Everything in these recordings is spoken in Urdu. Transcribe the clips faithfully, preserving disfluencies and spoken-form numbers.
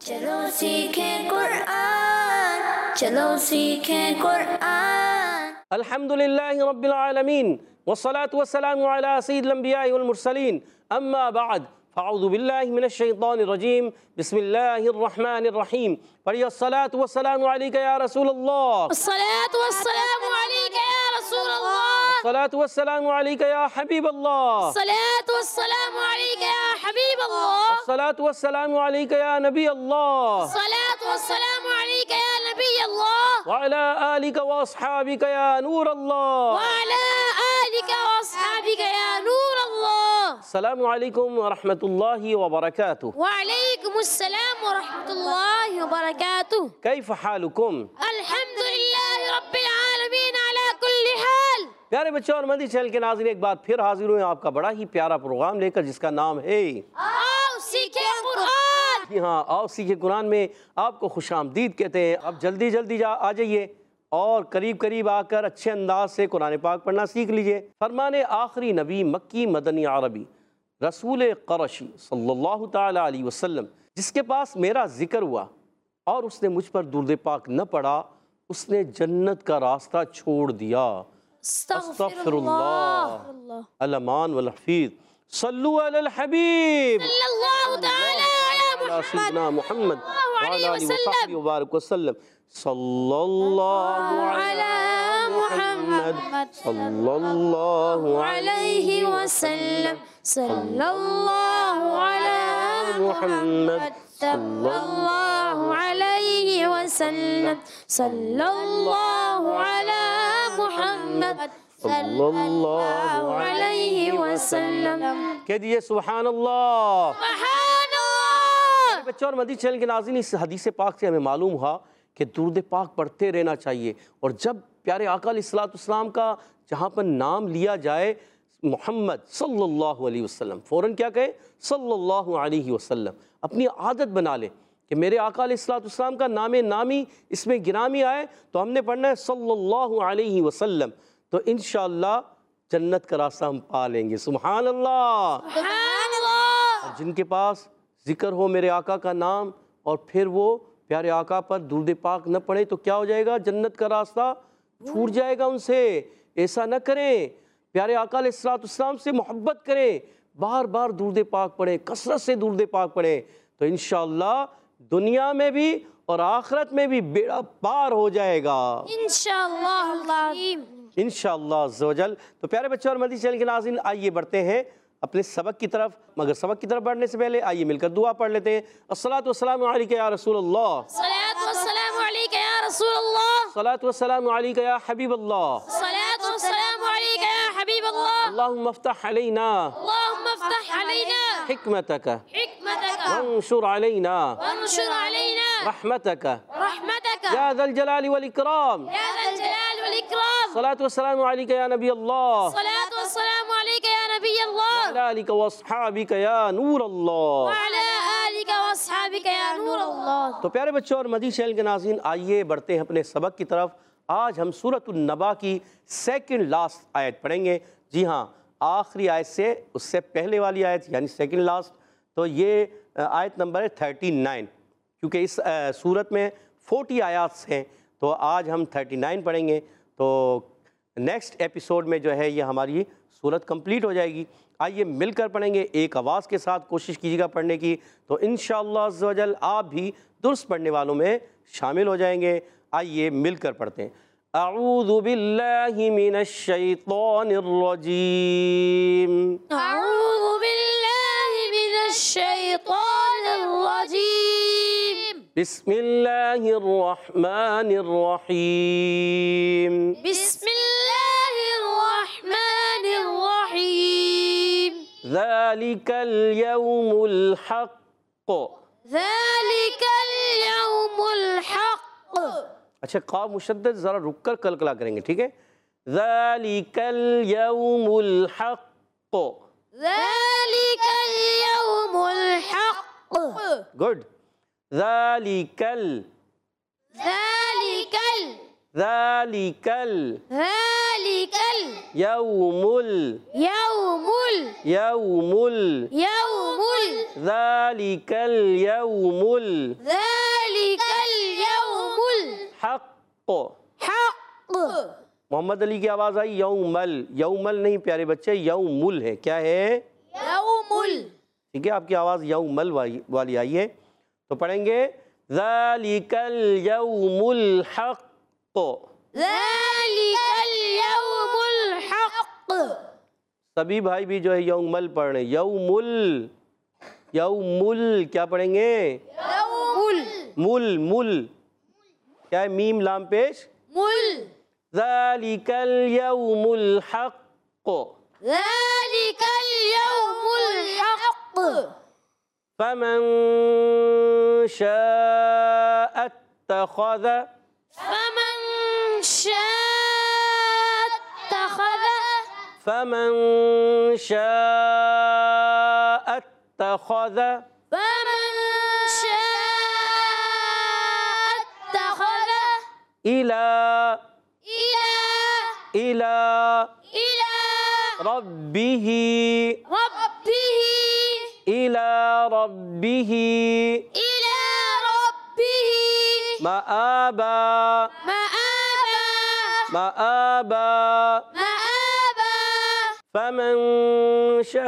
چلو سیکھیں قرآن، چلو سیکھیں قرآن۔ الحمدللہ رب العالمین والصلاة والسلام علی سید الانبیاء والمرسلین، اما بعد فاعوذ باللہ من الشیطان الرجیم، بسم اللہ الرحمن الرحیم۔ پڑھیے الصلاة والسلام علیکہ یا رسول اللہ، الصلاة والسلام علیکہ یا رسول اللہ، الصلاة والسلام علیکہ یا حبیب اللہ، الصلاة والسلام علیکہ یا حبیب اللہ، الصلاة والسلام علیکہ یا نبی اللہ، الصلاة والسلام علیکہ یا نبی اللہ، وعلی آلک واصحابک یا نور اللہ، وعلی آلک واصحابک یا نور اللہ۔ السلام علیکم ورحمۃ اللہ وبرکاتہ۔ وعلیکم السلام ورحمۃ اللہ وبرکاتہ۔ کیف حالکم؟ الحمدللہ رب العالمین علی کل حال۔ پیارے بچوں اور مدنی چینل کے ناظرین، ایک بار پھر حاضر ہوئے آپ کا بڑا ہی پیارا پروگرام لے کر، جس کا نام ہے آؤ سیکھیں قرآن۔ جی ہاں، آؤ سیکھیں قرآن میں آپ کو خوش آمدید کہتے ہیں۔ اب جلدی جلدی جا آ جائیے اور قریب قریب آ کر اچھے انداز سے قرآن پاک پڑھنا سیکھ لیجئے۔ فرمان آخری نبی مکی مدنی عربی رسول قرشی صلی اللہ تعالیٰ علیہ وسلم، جس کے پاس میرا ذکر ہوا اور اس نے مجھ پر درود پاک نہ پڑھا، اس نے جنت کا راستہ چھوڑ دیا۔ استغفر اللہ الامان والحفیظ۔ صلو علی الحبیب صلی اللہ تعالی علی سیدنا محمد وعلی آلہ وسلم۔ وصحبہ وبارک وسلم۔ صلی اللہ علی محمد صلی اللہ علیہ وسلم، صلی اللہ علی محمد صلی اللہ علیہ وسلم، صلی اللہ علی محمد صلی اللہ علیہ وسلم۔ کہہ دیئے سبحان اللہ۔ سبحان اللہ۔ بچوں اور مدنی چینل کے ناظرین، اس حدیث پاک سے ہمیں معلوم ہوا کہ درود پاک پڑھتے رہنا چاہیے، اور جب پیارے آقا علیہ الصلوۃ والسلام کا جہاں پر نام لیا جائے محمد صلی اللہ علیہ وسلم، فوراً کیا کہے؟ صلی اللہ علیہ وسلم۔ اپنی عادت بنا لے کہ میرے آقا علیہ الصلوۃ والسلام کا نام نامی اس میں گرامی آئے تو ہم نے پڑھنا ہے صلی اللہ علیہ وسلم، تو انشاءاللہ جنت کا راستہ ہم پا لیں گے۔ سبحان اللہ۔ سبحان اللہ۔ جن کے پاس ذکر ہو میرے آقا کا نام اور پھر وہ پیارے آقا پر درود پاک نہ پڑھے تو کیا ہو جائے گا؟ جنت کا راستہ چھوٹ جائے گا ان سے۔ ایسا نہ کریں، پیارے آقا علیہ الصلوۃ والسلام سے محبت کریں، بار بار درود پاک پڑھیں، کثرت سے درود پاک پڑھیں، تو انشاءاللہ دنیا میں بھی اور آخرت میں بھی بیڑا پار ہو جائے گا انشاءاللہ العظیم۔ انشاءاللہ عز و جل۔ تو پیارے بچوں اور مدنی چینل کے ناظرین، آئیے بڑھتے ہیں اپنے سبق کی طرف، مگر سبق کی طرف بڑھنے سے پہلے آئیے مل کر دعا پڑھ لیتے ہیں۔ الصلاۃ والسلام علیکہ یا رسول اللہ، الصلاۃ والسلام علیکہ یا رسول اللہ، الصلاۃ والسلام علیکہ یا حبیب اللہ، الصلاۃ والسلام علیکہ یا حبیب اللہ۔ اللہم افتح علینا اللہم افتح علینا حکمتک حکمتک وانشر علینا وانشر علینا رحمتک رحمتک یا ذا الجلال والاکرام۔ یا ذا الجلال والاکرام۔ الصلاۃ والسلام علیکہ یا نبی اللہ، الصلاۃ والسلام علیکہ یا نبی اللہ، وعلی آلک واصحابک یا نور اللہ۔ وعلی آلک واصحابک یا نور اللہ۔ تو پیارے بچوں اور مدنی چینل کے ناظرین، آئیے بڑھتے ہیں اپنے سبق کی طرف۔ آج ہم سورۃ النبا کی سیکنڈ لاسٹ آیت پڑھیں گے۔ جی ہاں، آخری آیت سے اس سے پہلے والی آیت یعنی سیکنڈ لاسٹ، تو یہ آیت نمبر ہے تھرٹی نائن، کیونکہ اس سورت میں فورٹی آیات ہیں، تو آج ہم تھرٹی نائن پڑھیں گے، تو نیکسٹ ایپیسوڈ میں جو ہے یہ ہماری سورت کمپلیٹ ہو جائے گی۔ آئیے مل کر پڑھیں گے ایک آواز کے ساتھ، کوشش کیجیے گا پڑھنے کی، تو انشاءاللہ عز و جل آپ بھی درست پڑھنے والوں میں شامل ہو جائیں گے۔ آئیے مل کر پڑھتے ہیں۔ اعوذ باللہ من الشیطان الرجیم، اعوذ باللہ من الشیطان الرجیم، بسم اللہ الرحمن الرحیم، بسم اللہ الرحمن الرحیم، ذالک اليوم الحق۔ ذالک اليوم الحق۔ اچھا، قاف مشدد ذرا رک کر کلکلا کریں گے، ٹھیک ہے؟ ذالک اليوم الحق، ذالک اليوم الحق، گڈ، ذالک ال ذالک ال ذالکل ذلك یومل اليوم یومل اليوم ذالکل یومل ذلك اليوم حق الحق محمد علی کی آواز آئی یومل یومل نہیں پیارے بچے یومل ہے کیا ہے يوم ٹھیک ہے آپ کی آواز یومل والی آئی ہے تو پڑھیں گے ذالک الیوم الحق ذلك اليوم الحق سبھی بھائی بھی جو ہے یومل پڑھ رہے ہیں یومل یومل کیا پڑھیں گے يوم مل مل کیا ہے میم لام پیش مل ذالک الیوم الحق ذلك اليوم الحق فمن شاء اتخذ فمن شاء اتخذ فمن شاء اتخذ فمن شاء اتخذ إلى إلى إلى إلى ربه ربه إلى ربه إلى ربه مآبا مآبا مآبا مآبا فمن شاء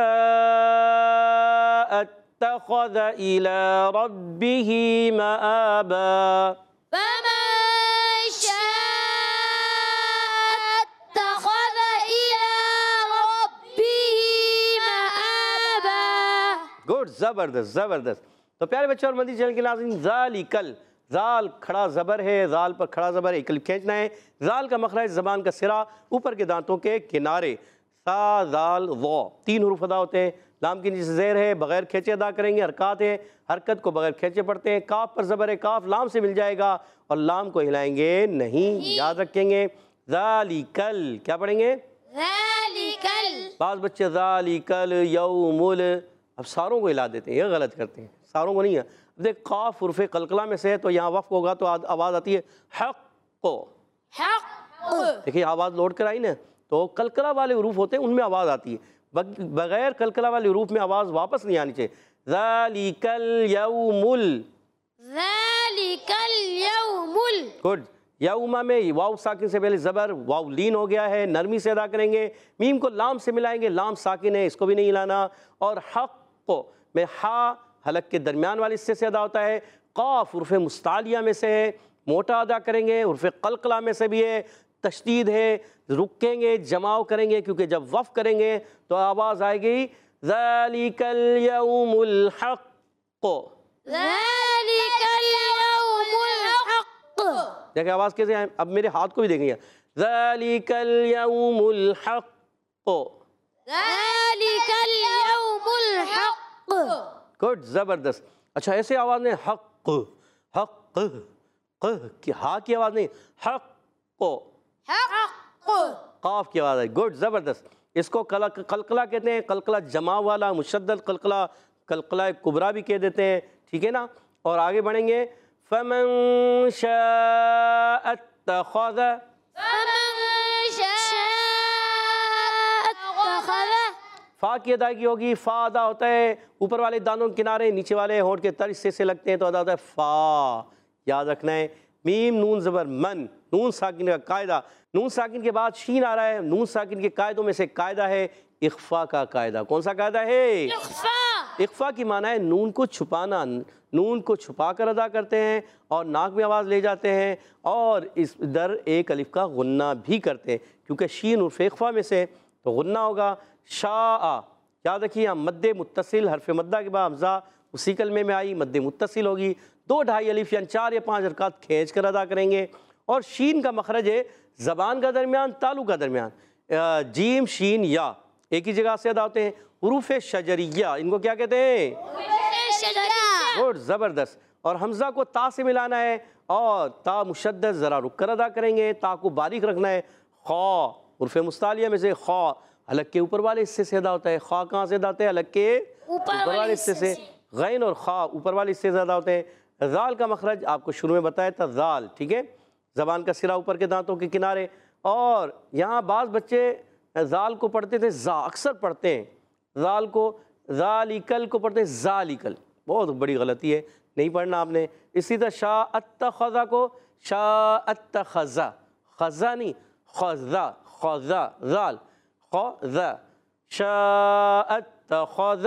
اتخذ إلى ربه مآبا فمن شاء اتخذ إلى ربه مآبا گڈ زبردست زبردست تو پیارے بچوں اور مدنی چینل کے ناظرین ذالکل زال کھڑا زبر ہے زال پر کھڑا زبر ایک الف کھینچنا ہے زال کا مخرج زبان کا سرا اوپر کے دانتوں کے کنارے سا زال ضو تین حروف ادا ہوتے ہیں لام کے نیچے زیر ہے بغیر کھینچے ادا کریں گے حرکات ہے حرکت کو بغیر کھینچے پڑھتے ہیں کاف پر زبر ہے کاف لام سے مل جائے گا اور لام کو ہلائیں گے نہیں یاد رکھیں گے ذالکل کیا پڑھیں گے ذلك ال بعض بچے ذالکل یومل اب ساروں کو ہلا دیتے ہیں یہ غلط کرتے ہیں ساروں کو نہیں ہے اب دیکھ قاف حرف قلقلہ میں سے ہے تو یہاں وقف ہوگا تو آواز آتی ہے حق حق دیکھیں آواز لوٹ کر آئی نا تو قلقلہ والے حروف ہوتے ہیں ان میں آواز آتی ہے بغیر قلقلہ والے حروف میں آواز واپس نہیں آنی چاہیے ذالک الیوم ال ذلك اليوم ال گڈ یوما میں واو ساکن سے پہلے زبر واو لین ہو گیا ہے نرمی سے ادا کریں گے میم کو لام سے ملائیں گے لام ساکن ہے اس کو بھی نہیں ہلانا اور حق میں ہا حلق کے درمیان والے حصے سے ادا ہوتا ہے قاف حرف مستعلیہ میں سے ہے موٹا ادا کریں گے حرف قلقلہ میں سے بھی ہے تشدید ہے رکیں گے جماؤ کریں گے کیونکہ جب وقف کریں گے تو آواز آئے گی ذالک الیوم الحق ذلك اليوم الحق دیکھیں آواز کیسے آئے اب میرے ہاتھ کو بھی دیکھیں گے ذالک الیوم الحق ذلك اليوم الحق گڈ زبردست اچھا ایسے آواز نہیں حق حق ق کی ہا کی آواز نہیں حق حق قاف کی آواز ہے گڈ زبردست اس کو قلقلہ کہتے ہیں قلقلہ جمع والا مشدد قلقلہ قلقلہ کبرا بھی کہہ دیتے ہیں ٹھیک ہے نا اور آگے بڑھیں گے فمن شاء اتخذ فمن شاء اتخذ فا کی ادائیگی ہوگی فا ادا ہوتا ہے اوپر والے دانوں کے کنارے نیچے والے ہونٹ کے تر حصے سے لگتے ہیں تو ادا ہوتا ہے فا یاد رکھنا ہے میم نون زبر من نون ساکن کا قاعدہ نون ساکن کے بعد شین آ رہا ہے نون ساکن کے قاعدوں میں سے قاعدہ ہے اخفا کا قاعدہ کون سا قاعدہ ہے اخفاء اخفا کی معنی ہے نون کو چھپانا نون کو چھپا کر ادا کرتے ہیں اور ناک میں آواز لے جاتے ہیں اور اس در ایک الف کا غنہ بھی کرتے ہیں کیونکہ شین حرف اخفا میں سے تو غنہ ہوگا شاء یاد رکھیے یہاں مد متصل حرف مدہ کے بعد حمزہ اسی کلمے میں آئی مد متصل ہوگی دو ڈھائی الف یعنی چار یا پانچ حرکات کھینچ کر ادا کریں گے اور شین کا مخرج ہے زبان کا درمیان تالو کا درمیان جیم شین یا ایک ہی جگہ سے ادا ہوتے ہیں حروف شجریہ ان کو کیا کہتے ہیں گڈ زبردست اور حمزہ کو تا سے ملانا ہے اور تا مشدد ذرا رک کر ادا کریں گے تا کو باریک رکھنا ہے خا حرف مستعلیہ میں سے خا حلق کے اوپر والے حصے سے ادا ہوتا ہے خا کہاں سے ادا ہوتا ہے حلق کے اوپر والے حصے سے غین اور خا اوپر والے حصے سے ادا ہوتے ہیں زال کا مخرج آپ کو شروع میں بتایا تھا زال ٹھیک ہے زبان کا سرا اوپر کے دانتوں کے کنارے. اور یہاں بعض بچے ذال کو پڑھتے تھے زا، اکثر پڑھتے ہیں ذال کو، ذالکل کو پڑھتے ہیں ذالکل. بہت بڑی غلطی ہے، نہیں پڑھنا آپ نے. اسی طرح شاء اتخذ کو شاء اتخذ، خذا نہیں خذا، خذا ذال خذا، شاء اتخذ.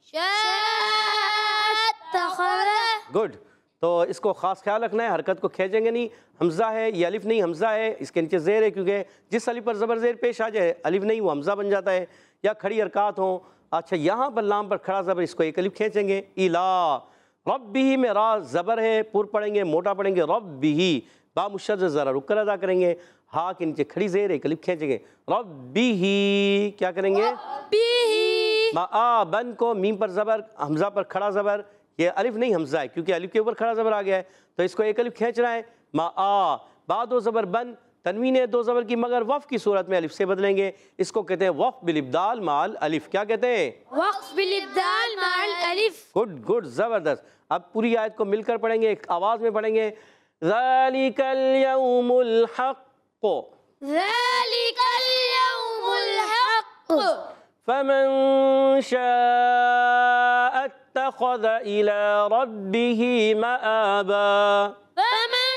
اتخذ. گڈ. تو اس کو خاص خیال رکھنا ہے، حرکت کو کھینچیں گے نہیں. حمزہ ہے، یہ الف نہیں حمزہ ہے، اس کے نیچے زیر ہے کیونکہ جس الف پر زبر زیر پیش آ جائے الف نہیں وہ حمزہ بن جاتا ہے. یا کھڑی حرکات ہوں. اچھا یہاں پر لام پر کھڑا زبر، اس کو ایک الف کھینچیں گے. الا ربہ میں را زبر ہے، پر پڑھیں گے موٹا پڑھیں گے. ربہ با مشدد ذرا رک کر ادا کریں گے. ہا کے نیچے کھڑی زیر ایک الف کھینچیں گے. ربہ کیا کریں گے؟ ما بن کو میم پر زبر، حمزہ پر کھڑا زبر. یہ الف نہیں حمزہ ہے کیونکہ الف کے اوپر کھڑا زبر آ گیا ہے، تو اس کو ایک الف کھینچنا ہے. ما آ با دو زبر بن، تنوین ہے دو زبر کی مگر وقف کی صورت میں الف سے بدلیں گے. اس کو کہتے ہیں وقف بالابدال مع الالف. کیا کہتے ہیں؟ وقف بالابدال مع الالف. گڈ گڈ زبردست. اب پوری آیت کو مل کر پڑھیں گے، ایک آواز میں پڑھیں گے. ذالک الیوم الحق، ذالک الیوم الحق، فمن شاء اتخذ إلى ربه مآبا. فمن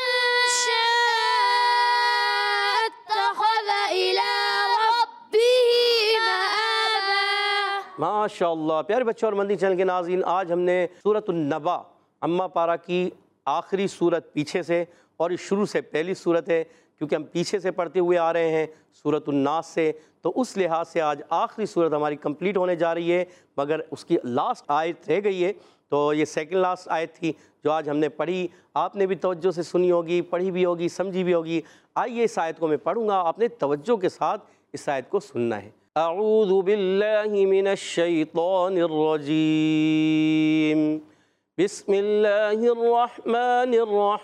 شاء اتخذ إلى ربه مآبا. ماشاء اللہ. پیارے بچوں اور مندی چینل کے ناظرین، آج ہم نے سورۃ النبا اما پارہ کی آخری سورت پیچھے سے، اور اس شروع سے پہلی سورت ہے کیونکہ ہم پیچھے سے پڑھتے ہوئے آ رہے ہیں سورۃ الناس سے، تو اس لحاظ سے آج آخری سورت ہماری کمپلیٹ ہونے جا رہی ہے، مگر اس کی لاسٹ آیت رہ گئی ہے. تو یہ سیکنڈ لاسٹ آیت تھی جو آج ہم نے پڑھی. آپ نے بھی توجہ سے سنی ہوگی، پڑھی بھی ہوگی، سمجھی بھی ہوگی. آئیے اس آیت کو میں پڑھوں گا، آپ نے توجہ کے ساتھ اس آیت کو سننا ہے. اعوذ باللہ من الشیطان الرجیم، بسم اللہ الرحمن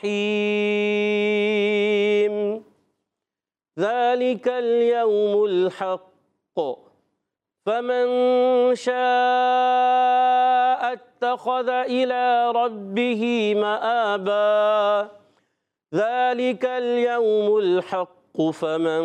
الرحیم. ذلك اليوم الحق فمن شاء اتخذ إلى ربه مآبا. ذلك اليوم الحق فمن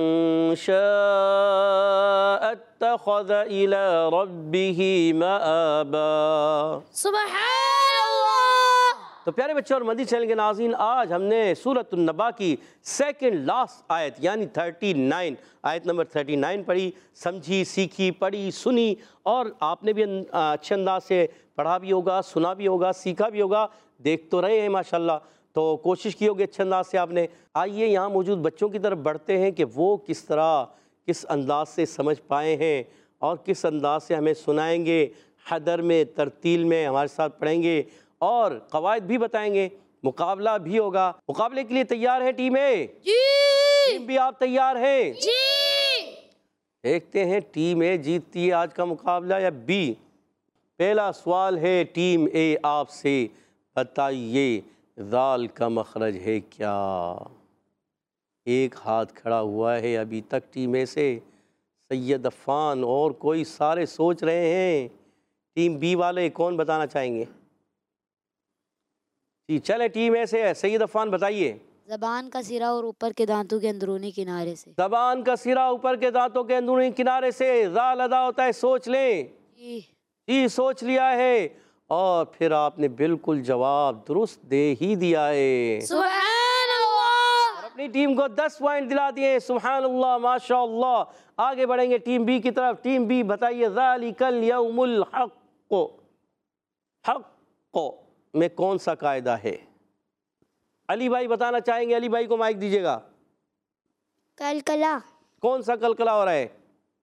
شاء اتخذ إلى ربه مآبا. سبحان اللہ. تو پیارے بچوں اور مدنی چینل کے ناظرین، آج ہم نے سورۃ النبا کی سیکنڈ لاسٹ آیت یعنی تھرٹی نائن آیت نمبر تھرٹی نائن پڑھی، سمجھی، سیکھی، پڑھی، سنی، اور آپ نے بھی اچھے انداز سے پڑھا بھی ہوگا، سنا بھی ہوگا، سیکھا بھی ہوگا، دیکھ تو رہے ہیں ماشاءاللہ، تو کوشش کی ہوگی اچھے انداز سے آپ نے. آئیے یہاں موجود بچوں کی طرف بڑھتے ہیں کہ وہ کس طرح کس انداز سے سمجھ پائے ہیں اور کس انداز سے ہمیں سنائیں گے، حدر میں، ترتیل میں ہمارے ساتھ پڑھیں گے اور قواعد بھی بتائیں گے. مقابلہ بھی ہوگا. مقابلے کے لیے تیار ہے ٹیم اے؟ جی. ٹیم بھی آپ تیار ہیں؟ جی. دیکھتے ہیں ٹیم اے جیتتی ہے آج کا مقابلہ یا بی. پہلا سوال ہے ٹیم اے آپ سے، بتائیے ذال کا مخرج ہے کیا؟ ایک ہاتھ کھڑا ہوا ہے ابھی تک ٹیم اے سے، سید عفان، اور کوئی سارے سوچ رہے ہیں. ٹیم بی والے کون بتانا چاہیں گے؟ جی چلے ٹیم اے سے سید عفان بتائیے. زبان کا سرا اور اوپر کے دانتوں کے اندرونی کنارے سے. زبان کا سرا اوپر کے دانتوں کے اندرونی کنارے سے ذال ادا ہوتا ہے. سوچ لیں. جی جی سوچ لیا ہے، اور پھر آپ نے بالکل جواب درست دے ہی دیا ہے. سبحان اللہ. اور اپنی ٹیم کو دس پوائنٹ دلا دیے. سبحان اللہ، ماشاء اللہ. آگے بڑھیں گے ٹیم بی کی طرف. ٹیم بی بتائیے ذالک الیوم الحق، حق میں کون سا قاعدہ ہے؟ علی بھائی بتانا چاہیں گے. علی بھائی کو مائک دیجیے گا. کلکلا. کون سا کلکلا ہو رہا ہے؟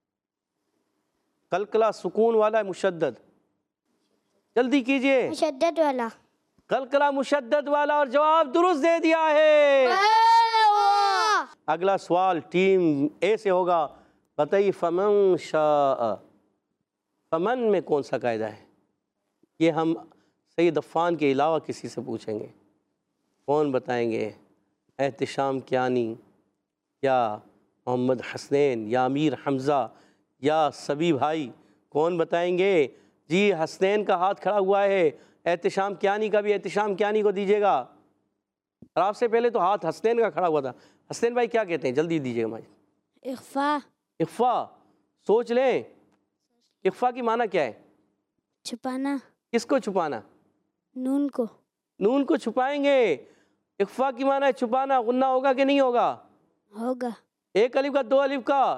کلکلا سکون والا ہے مشدد؟ جلدی کیجئے. مشدد والا. کلکلا مشدد والا، اور جواب درست دے دیا ہے. اگلا سوال ٹیم اے سے ہوگا. بتائیے فمن شاء، فمن میں کون سا قاعدہ ہے؟ یہ ہم سید عفان کے علاوہ کسی سے پوچھیں گے. کون بتائیں گے؟ احتشام کیانی یا محمد حسنین یا امیر حمزہ یا سبی بھائی؟ کون بتائیں گے؟ جی حسنین کا ہاتھ کھڑا ہوا ہے. احتشام کیانی کا بھی، احتشام کیانی کو دیجیے گا. اور آپ سے پہلے تو ہاتھ حسنین کا کھڑا ہوا تھا. حسنین بھائی کیا کہتے ہیں؟ جلدی دیجیے گا مائک. اخفا. اخفا. سوچ لیں اخفا کی معنی کیا ہے؟ چھپانا. کس کو چھپانا؟ نون کو. نون کو چھپائیں گے. اخفا کی معنی ہے چھپانا. غنہ ہوگا کہ نہیں ہوگا؟ ہوگا. ایک الف کا دو الف کا؟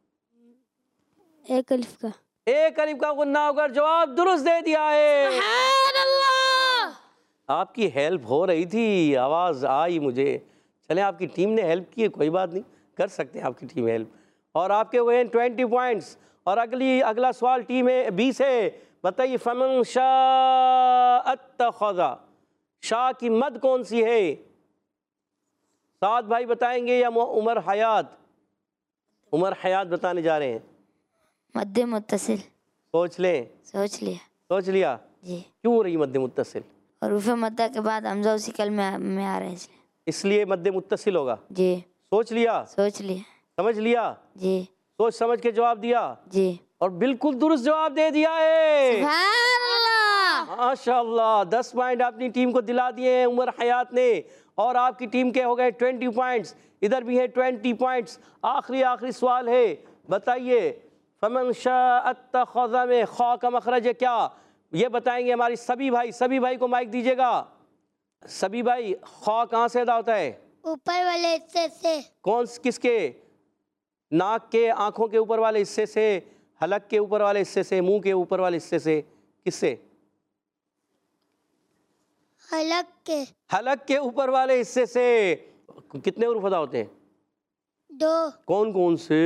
ایک الف کا. ایک الف کا غنہ ہوگا. جواب درست دے دیا ہے. سبحان اللہ. آپ کی ہیلپ ہو رہی تھی، آواز آئی مجھے. چلیں آپ کی ٹیم نے ہیلپ کی ہے، کوئی بات نہیں، کر سکتے ہیں آپ کی ٹیم ہیلپ. اور آپ کے ہوئے ہیں ٹوینٹی پوائنٹس. اور اگلی اگلا سوال ٹیم ہے بی سے. بتائیے فمن شاء اتخذ، شاء کی مد کون سی ہے؟ سعد بھائی بتائیں گے یا عمر حیات؟ عمر حیات بتانے جا رہے ہیں. مد متصل. سوچ لیں. سوچ لیا. سوچ لیا. جی. کیوں ہو رہی مد متصل؟ حروف مدہ کے بعد حمزہ اسی کلمے میں آ رہے ہیں، اس لیے مد متصل ہوگا. جی. سوچ لیا. سوچ لیا. سمجھ لیا. جی. سوچ سمجھ کے جواب دیا. جی. اور بالکل درست جواب دے دیا ہے. سبحان اللہ. ماشاء اللہ. دس پوائنٹ اپنی ٹیم کو دلا دیے ہیں عمر حیات نے. اور آپ کی ٹیم کے ہو گئے ٹوینٹی پوائنٹس. ادھر بھی ہے ٹوینٹی پوائنٹس. آخری آخری سوال ہے. بتائیے فمن شاء اتخذ میں خا کا مخرج ہے کیا؟ یہ بتائیں گے ہماری سبھی بھائی. سبھی بھائی کو مائک دیجیے گا. سبھی بھائی خا کہاں سے ادا ہوتا ہے؟ اوپر والے حصے سے. کون کس کے؟ ناک کے، آنکھوں کے اوپر والے حصے سے، حلق کے اوپر والے حصے سے، منہ کے اوپر والے حصے سے. کس سے؟ حلق کے. حلق کے اوپر والے حصے سے. کتنے حروف ادا ہوتے ہیں؟ دو. کون کون سے؟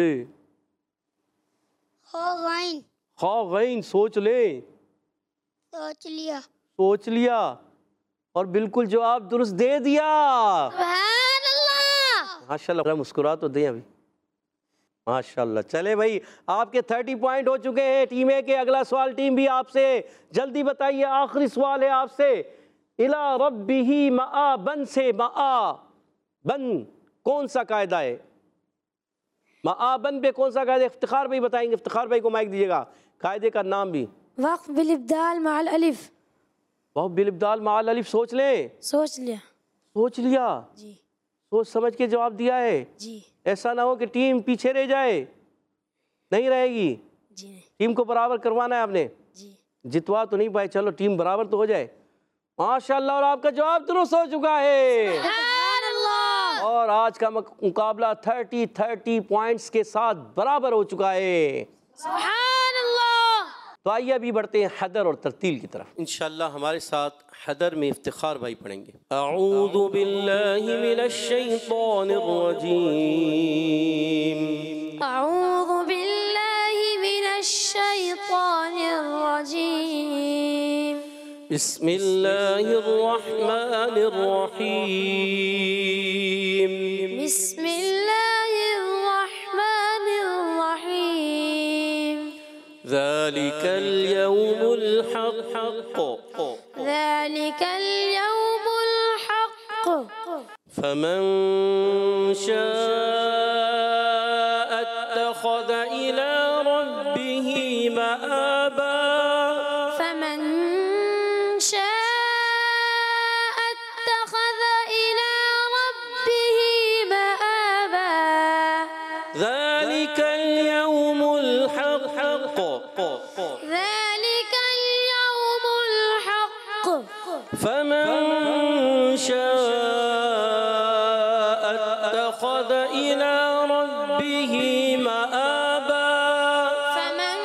خا غین. خا غین. سوچ لیں. سوچ لیا. سوچ لیا. اور بالکل جواب درست دے دیا. سبحان اللہ. ماشاء اللہ. مسکرا تو دیں ابھی. ماشاء اللہ. چلے بھائی آپ کے تھرٹی پوائنٹ ہو چکے ہیں ٹیم اے کے. اگلا سوال ٹیم بھی آپ سے. جلدی بتائیے. آخری سوال ہے آپ سے. اِلیٰ رَبِّهِ مآبًا سے مآبًا کون سا قاعدہ ہے؟ مآبًا پہ کون سا قاعدہ؟ افتخار بھائی بتائیں گے. افتخار بھائی کو مائک دیجیے گا. قاعدے کا نام بھی. وقف بالابدال مع الالف. وقف بالابدال مع الالف. سوچ لیں. سوچ لیا. سوچ لیا. جی. سوچ سمجھ کے جواب دیا ہے. جی. ایسا نہ ہو کہ ٹیم پیچھے رہ جائے. نہیں رہے گی. جی. ٹیم کو برابر کروانا ہے آپ نے. جی. جتوا تو نہیں پائے، چلو ٹیم برابر تو ہو جائے. ماشاءاللہ. اور آپ کا جواب درست ہو چکا ہے. سبحان اللہ. اور آج کا مقابلہ تھرٹی تھرٹی پوائنٹس کے ساتھ برابر ہو چکا ہے. سبحان اللہ. تو آئیے ابھی بڑھتے ہیں حدر اور ترتیل کی طرف. انشاءاللہ ہمارے ساتھ حدر میں افتخار بھائی پڑھیں گے. اعوذ باللہ من الشیطان الرجیم. اعوذ باللہ من الشیطان الرجیم. بسم اللہ الرحمن الرحیم. بسم اللہ الرحمن الرحیم. ذلك اليوم الحق ذلك اليوم الحق. فمن شاء اتخذ إلى ربه مآبا. فمن شاء اتخذ إلى ربه مآبا. ذلك اليوم الحق. ذلك اليوم الحق. فمن شاء اتخذ إلى ربه مآبا. فمن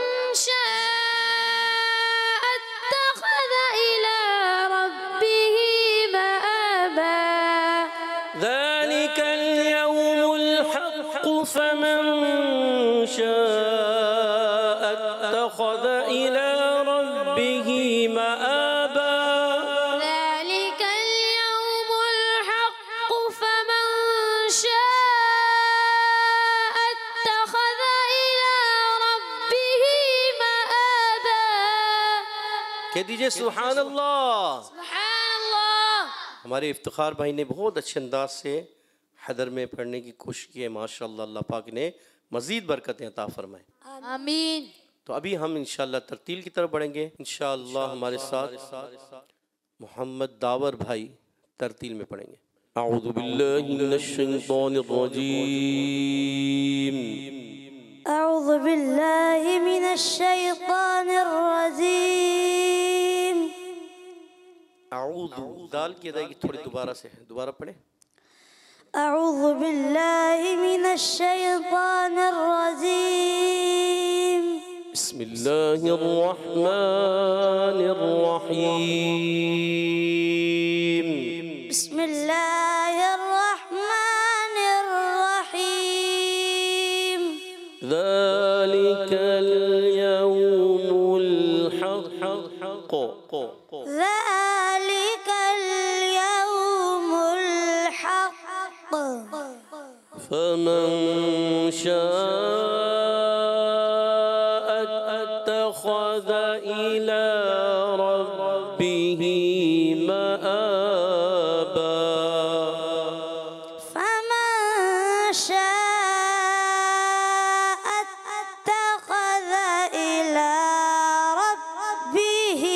شاء اتخذ إلى ربه مآبا. ذلك اليوم الحق. فمن شاء اتخذ إلى ربه مآبا. ذلك اليوم الحق. فمن شاء اتخذ إلى ربه مآبا. کہہ دیجئے سبحان اللہ. سبحان اللہ. ہمارے افتخار بھائی نے بہت اچھے انداز سے حدر میں پڑھنے کی کوشش کی ہے. ماشاءاللہ. اللہ پاک نے مزید برکتیں عطا فرمائیں. آمین. تو ابھی ہم انشاءاللہ ترتیل کی طرف بڑھیں گے. انشاءاللہ ہمارے ساتھ محمد داور بھائی ترتیل میں پڑھیں گے. أऊज़ु बिल्लाहि मिनश शैतानिर रजीम। أعوذ بالله من الشيطان الرجيم। अऊज़ु दाल की अदायगी थोड़ी दोबारा से है, दोबारा पढ़े। أعوذ بالله من الشيطان الرجيم। बिस्मिल्लाहिर रहमानिर रहीम। بسم الله الرحمن الرحيم। ذلكल यौमुल हक़ ذلك اليوم الحق فمن شاء اتخذ إلى ربه مآبا فمن شاء اتخذ إلى ربه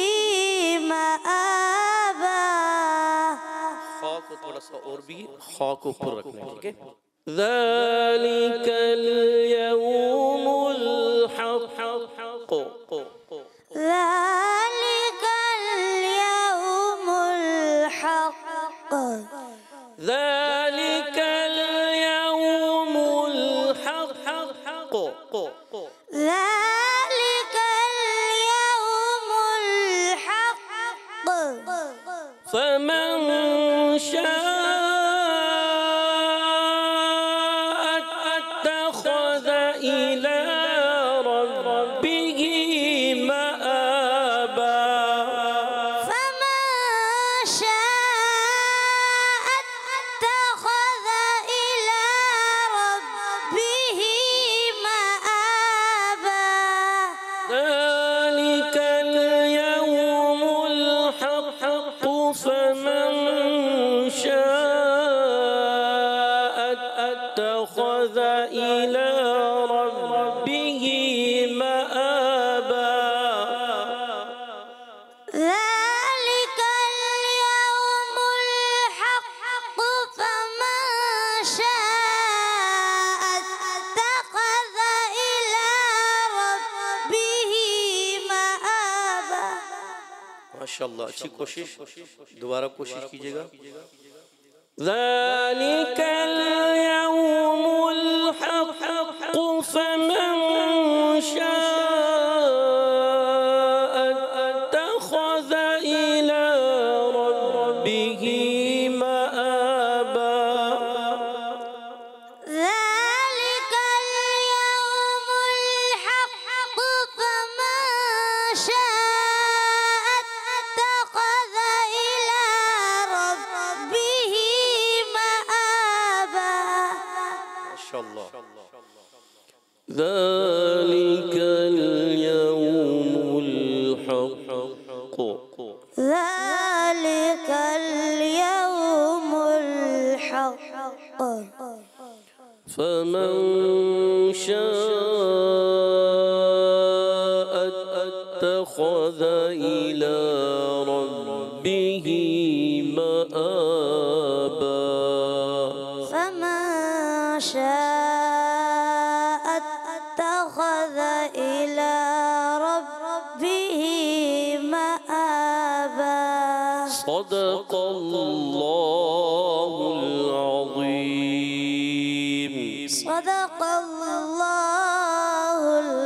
مآبا खा को थोड़ा सा और भी खा को ऊपर रखना है, ठीक है। ذلكल यौमुल हक़ ذلك اليوم الحق ذلك اليوم الحق ذلك اليوم الحق فمن شاء اتخذ إلى ربه مآبا فمن شاء اتخذ إلى ربه مآبا ذلك اليوم الحق فمن شاء اتخذ إلى ربه مآبا ذلك اليوم الحق فمن شاء اتخذ إلى ربه مآبا माशाअल्लाह, अच्छी कोशिश, दोबारा कोशिश कीजिएगा। ज़ालिकल यौमुल हक़ फमन शाअ अत्तख़ज़ इला रब्बिही मआबा। ذلك اليوم الحق فمن شاء اتخذ إلى ربه مآبا माशाअल्लाह। ذلكल यौमुल हक़ ذلك اليوم الحق فمن شاء اتخذ إلى ربه مآبا فمن شاء اتخذ إلى ربه مآبا صدق الله العظيم। صدق الله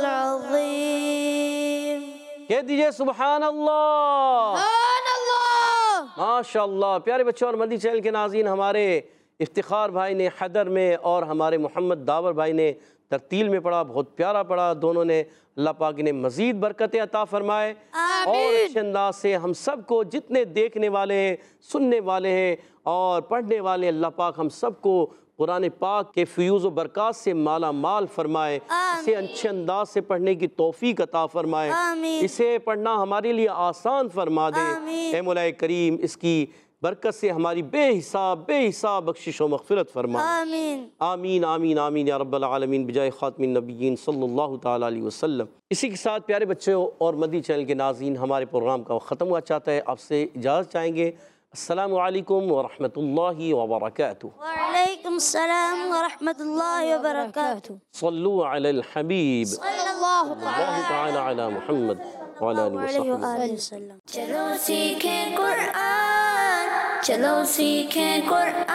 العظيम। कह दीजिए सुभान अल्लाह। सुभान अल्लाह। माशाअल्लाह। प्यारे बच्चों और मदी चैनल के नाज़रीन, हमारे इफ्तिखार भाई ने हैदर में और हमारे मोहम्मद दावर भाई ने तरतील में पढ़ा, बहुत प्यारा पढ़ा। दोनों ने, अल्लाह पाक ने मज़ीद बरकतें अता फ़रमाए और अच्छे अंदाज से हम सब को, जितने देखने वाले हैं, सुनने वाले हैं और पढ़ने वाले हैं, अल्लाह पाक हम सब को कुरान पाक के फ़यूज़ व बरक़ात से माला माल फरमाए। इसे अच्छे अंदाज से पढ़ने की तौफ़ीक अता फ़रमाए। इसे पढ़ना हमारे लिए आसान फरमा दे। ऐ मौला करीम, इसकी बरकत से हमारी बेहिसाब बेहिसाब बख्शिश व मग़फ़िरत फरमा। आमीन आमीन आमीन आमीन या रब्बल आलमीन बिजाय ख़ातिमिन नबिय्यीन सल्लल्लाहु तआला अलैहि वसल्लम। इसी के साथ प्यारे बच्चों और मदी चैनल के नाज़रीन, हमारे प्रोग्राम का ख़त्म हुआ चाहता है। आपसे इजाज़त चाहेंगे। السلام علیکم ورحمۃ اللہ وبرکاتہ. وعلیکم السلام ورحمۃ اللہ وبرکاتہ. صلو علی الحبیب صلی اللہ اللہ تعالی علی محمد وعلی آلہ علیہ وصحبہ. وآلہ وسلم. چلو سیکھیں قرآن، چلو سیکھیں قرآن.